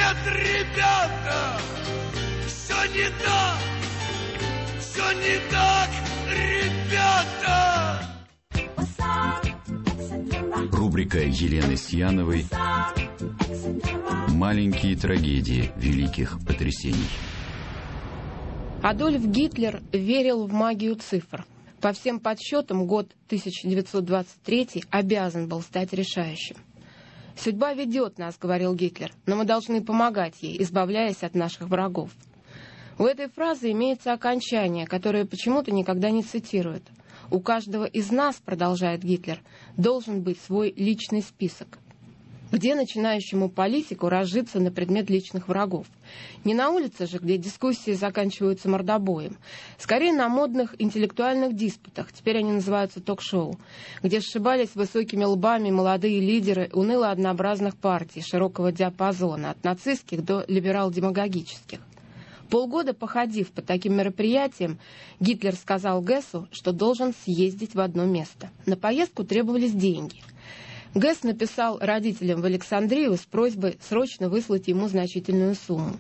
Нет, ребята, все не так, все не так, ребята. Рубрика Елены Сьяновой «Маленькие трагедии великих потрясений». Адольф Гитлер верил в магию цифр. По всем подсчетам, год 1923 обязан был стать решающим. «Судьба ведет нас», — говорил Гитлер, — «но мы должны помогать ей, избавляясь от наших врагов». У этой фразы имеется окончание, которое почему-то никогда не цитируют. «У каждого из нас, — продолжает Гитлер, — должен быть свой личный список». Где начинающему политику разжиться на предмет личных врагов? Не на улице же, где дискуссии заканчиваются мордобоем. Скорее на модных интеллектуальных диспутах, теперь они называются ток-шоу, где сшибались высокими лбами молодые лидеры уныло-однообразных партий широкого диапазона, от нацистских до либерал-демагогических. Полгода походив по таким мероприятиям, Гитлер сказал Гессу, что должен съездить в одно место. На поездку требовались деньги. Гесс написал родителям в Александрию с просьбой срочно выслать ему значительную сумму.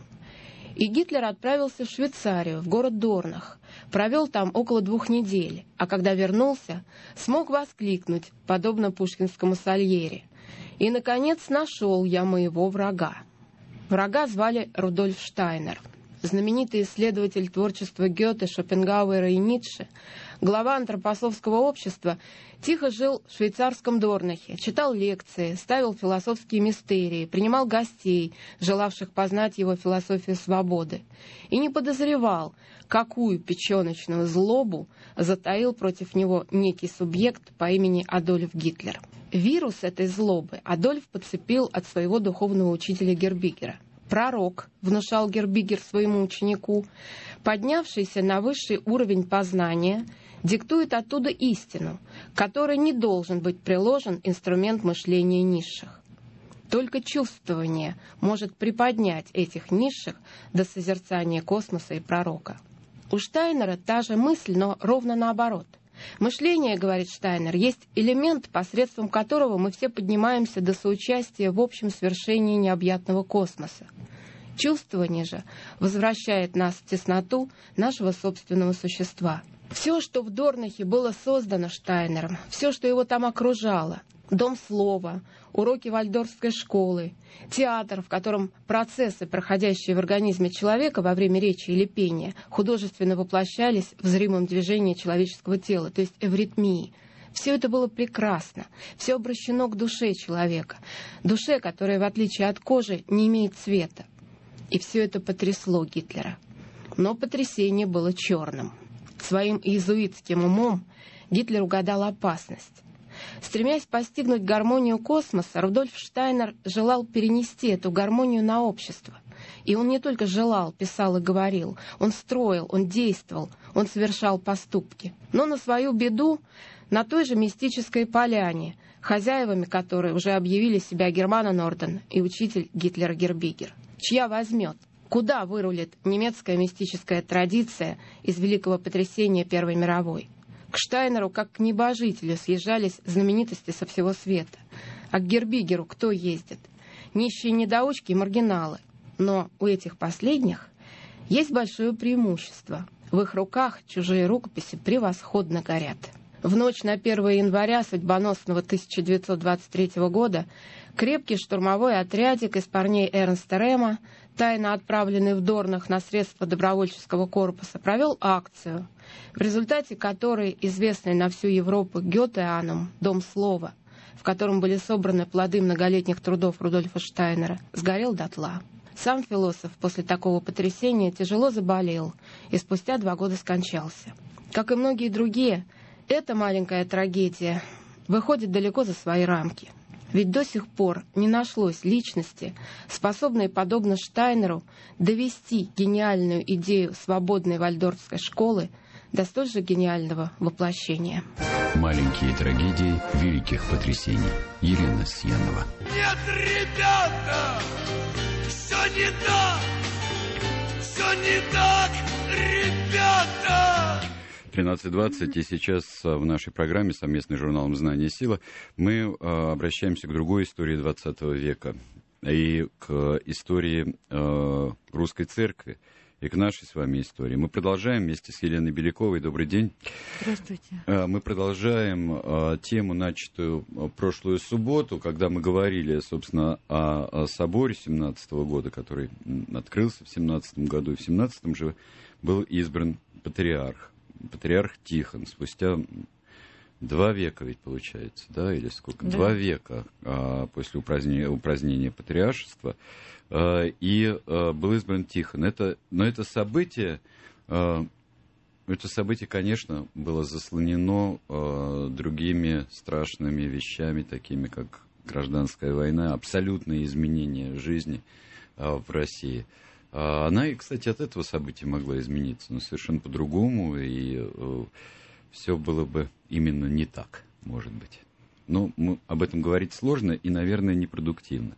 И Гитлер отправился в Швейцарию, в город Дорнах, провел там около 2 недель, а когда вернулся, смог воскликнуть, подобно пушкинскому Сальери: «И, наконец, нашел я моего врага». Врага звали Рудольф Штайнер. Знаменитый исследователь творчества Гёте, Шопенгауэра и Ницше, глава антропософского общества, тихо жил в швейцарском Дорнахе, читал лекции, ставил философские мистерии, принимал гостей, желавших познать его философию свободы, и не подозревал, какую печеночную злобу затаил против него некий субъект по имени Адольф Гитлер. Вирус этой злобы Адольф подцепил от своего духовного учителя Гербигера. Пророк, внушал Гербигер своему ученику, поднявшийся на высший уровень познания, диктует оттуда истину, к которой не должен быть приложен инструмент мышления низших. Только чувствование может приподнять этих низших до созерцания космоса и пророка. У Штайнера та же мысль, но ровно наоборот. Мышление, говорит Штайнер, есть элемент, посредством которого мы все поднимаемся до соучастия в общем свершении необъятного космоса. Чувствование же возвращает нас в тесноту нашего собственного существа. Все, что в Дорнахе было создано Штайнером, все, что его там окружало, дом слова, уроки вальдорфской школы, театр, в котором процессы, проходящие в организме человека во время речи или пения, художественно воплощались в зримом движении человеческого тела, то есть эвритмии. Все это было прекрасно, все обращено к душе человека, душе, которая, в отличие от кожи, не имеет цвета. И все это потрясло Гитлера. Но потрясение было черным. Своим иезуитским умом Гитлер угадал опасность. Стремясь постигнуть гармонию космоса, Рудольф Штайнер желал перенести эту гармонию на общество. И он не только желал, писал и говорил, он строил, он действовал, он совершал поступки. Но на свою беду на той же мистической поляне, хозяевами которой уже объявили себя Германа Норден и учитель Гитлера Гербигер. Чья возьмет? Куда вырулит немецкая мистическая традиция из великого потрясения Первой мировой? К Штайнеру, как к небожителю, съезжались знаменитости со всего света. А к Гербигеру кто ездит? Нищие недоучки и маргиналы. Но у этих последних есть большое преимущество. В их руках чужие рукописи превосходно горят. В ночь на 1 января судьбоносного 1923 года крепкий штурмовой отрядик из парней Эрнста Рема, тайно отправленный в Дорнах на средства добровольческого корпуса, провел акцию, в результате которой известный на всю Европу Гётеанум, дом слова, в котором были собраны плоды многолетних трудов Рудольфа Штайнера, сгорел дотла. Сам философ после такого потрясения тяжело заболел и спустя 2 года скончался. Как и многие другие, эта маленькая трагедия выходит далеко за свои рамки. Ведь до сих пор не нашлось личности, способной, подобно Штайнеру, довести гениальную идею свободной вальдорфской школы до столь же гениального воплощения. Маленькие трагедии великих потрясений. Елена Сьянова. Нет, ребята, все не так, ребята. 13:20, и сейчас в нашей программе, совместной с журналом «Знание и сила», мы обращаемся к другой истории 20 века. и к истории русской церкви, и к нашей с вами истории. Мы продолжаем вместе с Еленой Беляковой. Добрый день. Здравствуйте. Мы продолжаем тему, начатую прошлую субботу, когда мы говорили, собственно, о соборе 17-го года, который открылся в 17-м году, и в 17-м же был избран патриарх Тихон. Спустя 2 века ведь получается, да, или сколько? Да. 2 века после упразднения патриаршества. И был избран Тихон. Но это событие, конечно, было заслонено другими страшными вещами, такими как гражданская война, абсолютные изменения жизни в России. Она, и, кстати, от этого события могла измениться, но совершенно по-другому, и все было бы именно не так, может быть. Но об этом говорить сложно и, наверное, непродуктивно.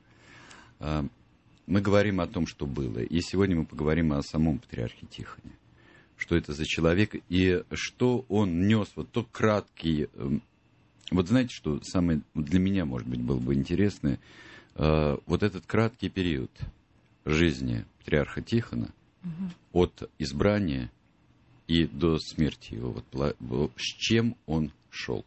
Мы говорим о том, что было, и сегодня мы поговорим о самом патриархе Тихоне. Что это за человек, и что он нес, вот тот краткий... Вот знаете, что самое для меня, может быть, было бы интересно, вот этот краткий период жизни патриарха Тихона, от избрания и до смерти его, вот, с чем он шел.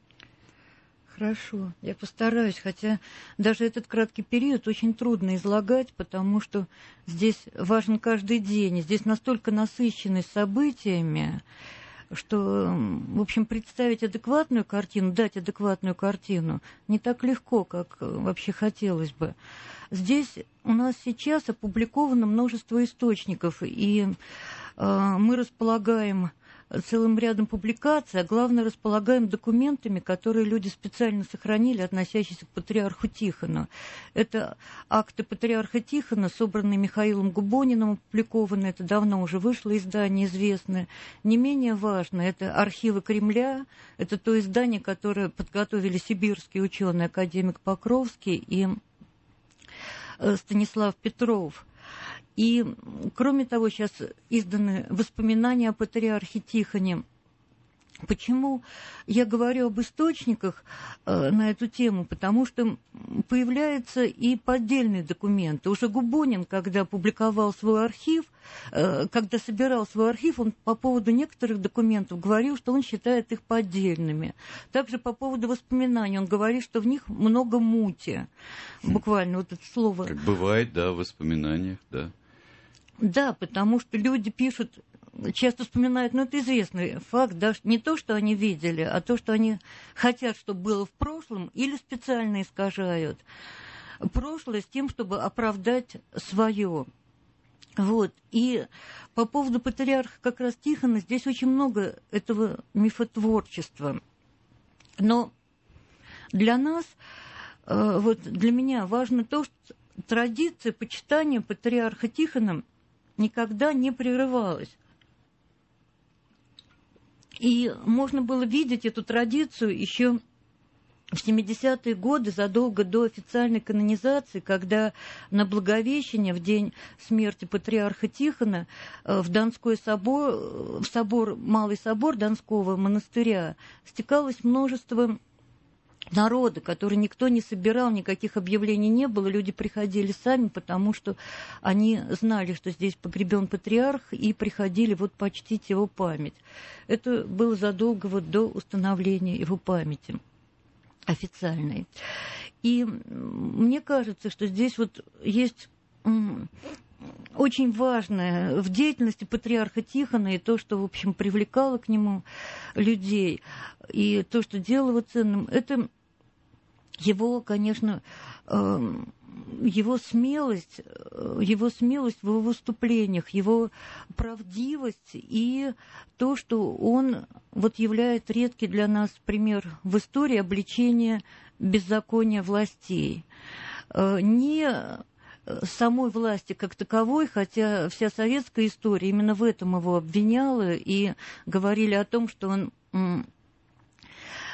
Хорошо, я постараюсь, хотя даже этот краткий период очень трудно излагать, потому что здесь важен каждый день, здесь настолько насыщенный событиями, что, в общем, представить адекватную картину, дать адекватную картину не так легко, как вообще хотелось бы. Здесь у нас сейчас опубликовано множество источников, и мы располагаем целым рядом публикаций, а главное, располагаем документами, которые люди специально сохранили, относящиеся к патриарху Тихону. Это акты патриарха Тихона, собранные Михаилом Губониным, опубликованы, это давно уже вышло издание известное. Не менее важно, это архивы Кремля, это то издание, которое подготовили сибирские ученые, академик Покровский и Станислав Петров. И, кроме того, сейчас изданы воспоминания о патриархе Тихоне. Почему я говорю об источниках на эту тему? Потому что появляются и поддельные документы. Уже Губонин, когда публиковал свой архив, когда собирал свой архив, он по поводу некоторых документов говорил, что он считает их поддельными. Также по поводу воспоминаний он говорит, что в них много мути. Буквально вот это слово. Как бывает, да, в воспоминаниях, да. Да, потому что люди пишут, часто вспоминают, это известный факт, да, не то, что они видели, а то, что они хотят, чтобы было в прошлом, или специально искажают прошлое с тем, чтобы оправдать свое. Вот. И по поводу патриарха как раз Тихона здесь очень много этого мифотворчества. Но для нас, вот для меня важно то, что традиция почитания патриарха Тихона никогда не прерывалась. И можно было видеть эту традицию еще в 70-е годы, задолго до официальной канонизации, когда на Благовещение, в день смерти патриарха Тихона, в Донской собор, Малый собор Донского монастыря стекалось множество народа, который никто не собирал, никаких объявлений не было, люди приходили сами, потому что они знали, что здесь погребен патриарх, и приходили вот почтить его память. Это было задолго вот до установления его памяти официальной. И мне кажется, что здесь вот есть очень важное в деятельности патриарха Тихона и то, что, в общем, привлекало к нему людей, и то, что делало его ценным, это его, конечно, его смелость в его выступлениях, его правдивость и то, что он вот являет редкий для нас пример в истории обличения беззакония властей. Не самой власти как таковой, хотя вся советская история именно в этом его обвиняла и говорили о том, что он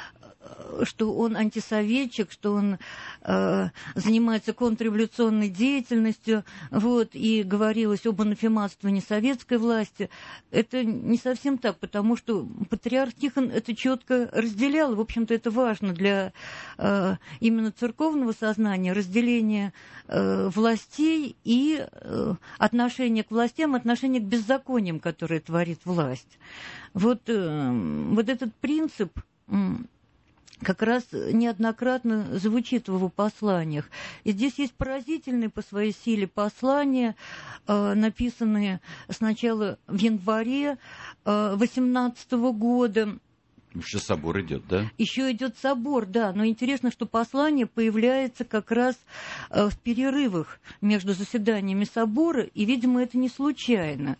что он антисоветчик, что он занимается контрреволюционной деятельностью, вот, и говорилось об анафематствовании советской власти. Это не совсем так, потому что патриарх Тихон это четко разделял. В общем-то, это важно для именно церковного сознания, разделение властей и отношение к властям, отношение к беззакониям, которые творит власть. Вот этот принцип как раз неоднократно звучит в его посланиях. И здесь есть поразительные по своей силе послания, написанные сначала в январе 18 года. Еще собор идет, да? Еще идет собор, да. Но интересно, что послание появляется как раз в перерывах между заседаниями собора, и, видимо, это не случайно.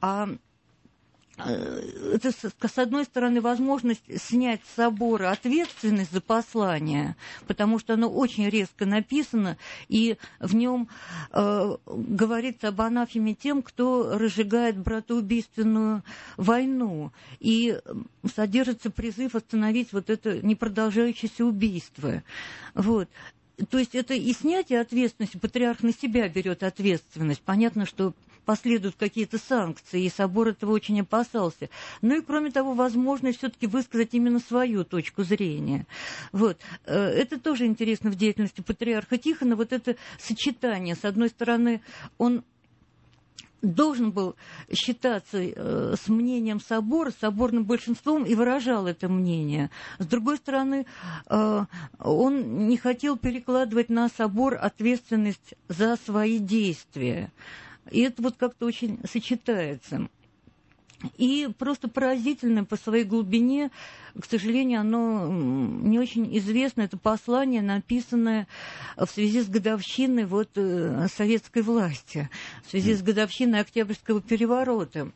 Это, с одной стороны, возможность снять с собора ответственность за послание, потому что оно очень резко написано, и в нем говорится об анафеме тем, кто разжигает братоубийственную войну, и содержится призыв остановить вот это непродолжающееся убийство. Вот. То есть это и снятие ответственности, патриарх на себя берет ответственность. Понятно, что последуют какие-то санкции, и собор этого очень опасался. Ну и, кроме того, возможность все-таки высказать именно свою точку зрения. Вот. Это тоже интересно в деятельности патриарха Тихона, вот это сочетание. С одной стороны, он должен был считаться с мнением собора, с соборным большинством, и выражал это мнение. С другой стороны, он не хотел перекладывать на собор ответственность за свои действия. И это вот как-то очень сочетается. И просто поразительно по своей глубине, к сожалению, оно не очень известно, это послание, написанное в связи с годовщиной советской власти, в связи с годовщиной Октябрьского переворота.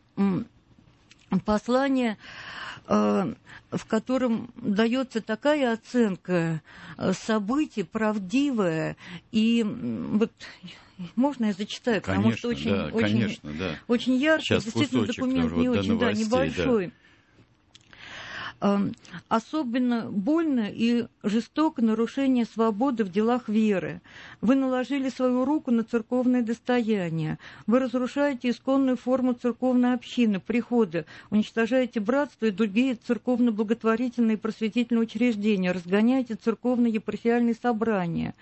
Послание, в котором дается такая оценка событий, правдивая, и вот можно я зачитаю, потому что очень яркий, сейчас действительно документ не очень, небольшой. Да. Особенно больно и жестоко нарушение свободы в делах веры. Вы наложили свою руку на церковное достояние. Вы разрушаете исконную форму церковной общины, прихода, уничтожаете братство и другие церковно-благотворительные и просветительные учреждения, разгоняете церковные епархиальные собрания.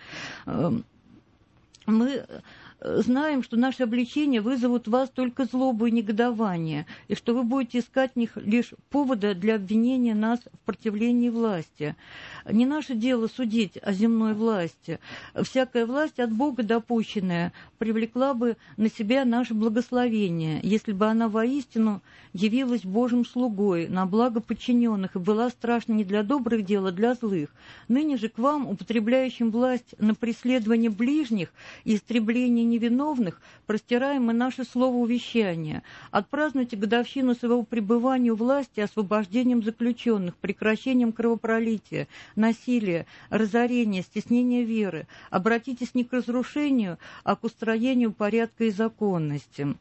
Мы знаем, что наши обличения вызовут в вас только злобу и негодование, и что вы будете искать в них лишь повода для обвинения нас в противлении власти. Не наше дело судить о земной власти. Всякая власть от Бога допущенная привлекла бы на себя наше благословение, если бы она воистину явилась Божьим слугой на благо подчиненных и была страшна не для добрых дел, а для злых. Ныне же к вам, употребляющим власть на преследование ближних и истребление невиновных, простираем мы наше слово увещания. Отпразднуйте годовщину своего пребывания у власти освобождением заключенных, прекращением кровопролития, насилия, разорения, стеснения веры. Обратитесь не к разрушению, а к устроению порядка и законности.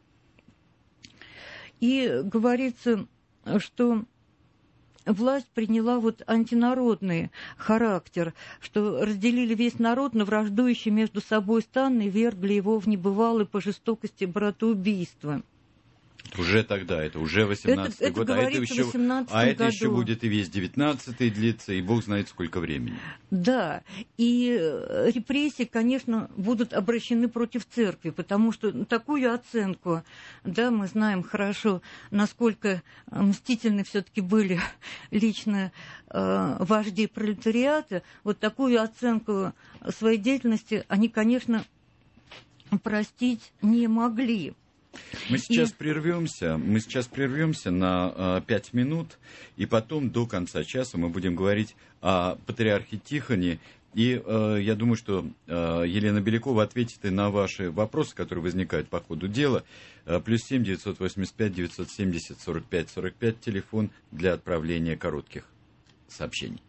И говорится, что власть приняла антинародный характер, что разделили весь народ на враждующий между собой стан и вергли его в небывалое по жестокости братоубийство. Уже тогда, это уже 18-й год, а это еще будет и весь 19-й длиться, и Бог знает сколько времени. Да, и репрессии, конечно, будут обращены против церкви, потому что такую оценку, да, мы знаем хорошо, насколько мстительны все-таки были лично вожди пролетариата, вот такую оценку своей деятельности они, конечно, простить не могли. Мы сейчас прервемся на 5 минут, и потом до конца часа мы будем говорить о патриархе Тихоне. И я думаю, что Елена Белякова ответит и на ваши вопросы, которые возникают по ходу дела. +7 985 970 45 45, телефон для отправления коротких сообщений.